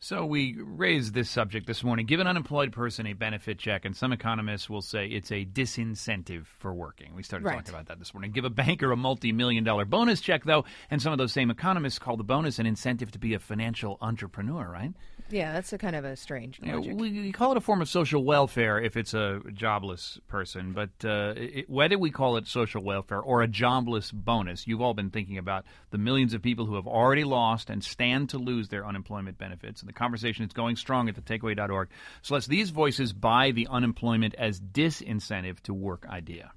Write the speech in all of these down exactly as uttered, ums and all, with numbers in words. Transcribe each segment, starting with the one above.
So we raised this subject this morning. Give an unemployed person a benefit check, and some economists will say it's a disincentive for working. We started right. talking about that this morning. Give a banker a multi-million dollar bonus check, though, and some of those same economists call the bonus an incentive to be a financial entrepreneur, right? Yeah, that's a kind of a strange logic. You know, we, we call it a form of social welfare if it's a jobless person, but uh, it, whether we call it social welfare or a jobless bonus, you've all been thinking about the millions of people who have already lost and stand to lose their unemployment benefits. And the conversation is going strong at the takeaway dot org. So let's these voices buy the unemployment as disincentive to work idea.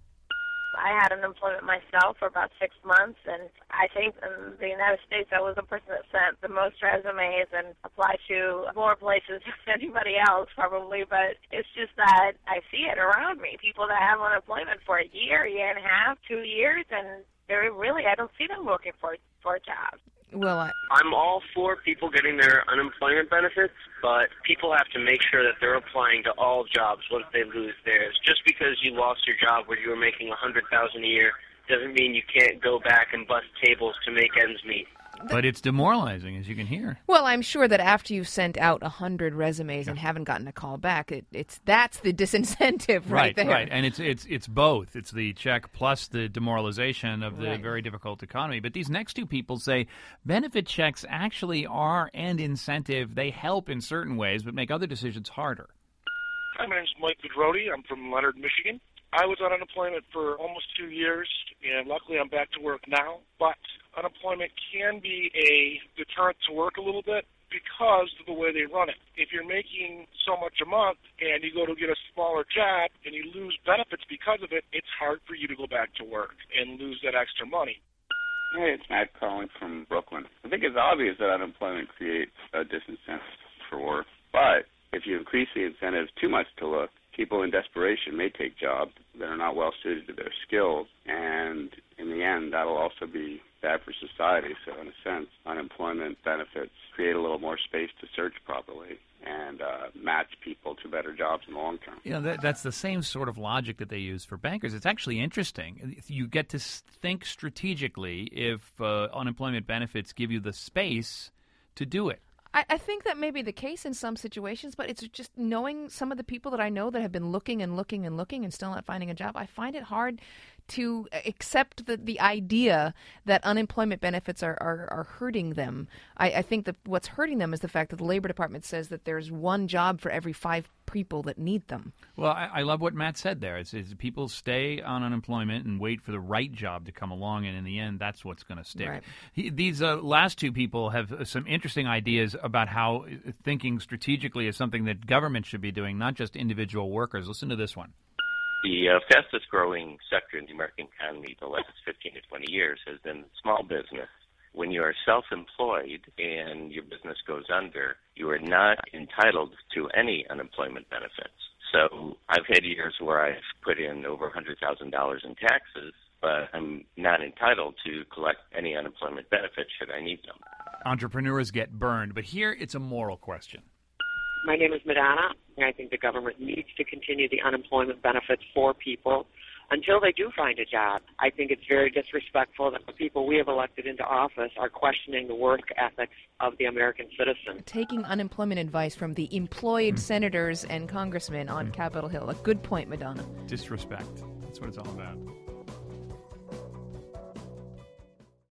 I had unemployment myself for about six months, and I think in the United States I was the person that sent the most resumes and applied to more places than anybody else probably, but it's just that I see it around me, people that have unemployment for a year, year and a half, two years, and they're really, I don't see them looking for, for a job. Well, I... I'm all for people getting their unemployment benefits, but people have to make sure that they're applying to all jobs once they lose theirs. Just because you lost your job where you were making one hundred thousand dollars a year doesn't mean you can't go back and bust tables to make ends meet. But it's demoralizing, as you can hear. Well, I'm sure that after you've sent out a hundred resumes yeah. and haven't gotten a call back, it, it's that's the disincentive right, right there. Right, and it's it's it's both. It's the check plus the demoralization of the right. very difficult economy. But these next two people say benefit checks actually are an incentive. They help in certain ways, but make other decisions harder. Hi, my name's Mike Pedrodi. I'm from Leonard, Michigan. I was on unemployment for almost two years, and luckily I'm back to work now. But unemployment can be a deterrent to work a little bit because of the way they run it. If you're making so much a month and you go to get a smaller job and you lose benefits because of it, it's hard for you to go back to work and lose that extra money. Hey, it's Matt calling from Brooklyn. I think it's obvious that unemployment creates a disincentive for work, but if you increase the incentive too much to look, people in desperation may take jobs that are not well suited to their skills, and in the end, that'll also be bad for society. So in a sense, unemployment benefits create a little more space to search properly and uh, match people to better jobs in the long term. You know, that, that's the same sort of logic that they use for bankers. It's actually interesting. You get to think strategically if uh, unemployment benefits give you the space to do it. I, I think that may be the case in some situations, but it's just knowing some of the people that I know that have been looking and looking and looking and still not finding a job. I find it hard to accept the, the idea that unemployment benefits are, are, are hurting them. I, I think that what's hurting them is the fact that the Labor Department says that there's one job for every five people that need them. Well, I, I love what Matt said there. It's, it's people stay on unemployment and wait for the right job to come along, and in the end, that's what's going to stick. Right. He, these uh, last two people have some interesting ideas about how thinking strategically is something that government should be doing, not just individual workers. Listen to this one. The uh, fastest growing sector in the American economy the last fifteen to twenty years has been small business. When you are self-employed and your business goes under, you are not entitled to any unemployment benefits. So I've had years where I've put in over one hundred thousand dollars in taxes, but I'm not entitled to collect any unemployment benefits should I need them. Entrepreneurs get burned, but here it's a moral question. My name is Madonna, and I think the government needs to continue the unemployment benefits for people until they do find a job. I think it's very disrespectful that the people we have elected into office are questioning the work ethics of the American citizen. Taking unemployment advice from the employed mm. senators and congressmen on mm. Capitol Hill. A good point, Madonna. Disrespect. That's what it's all about.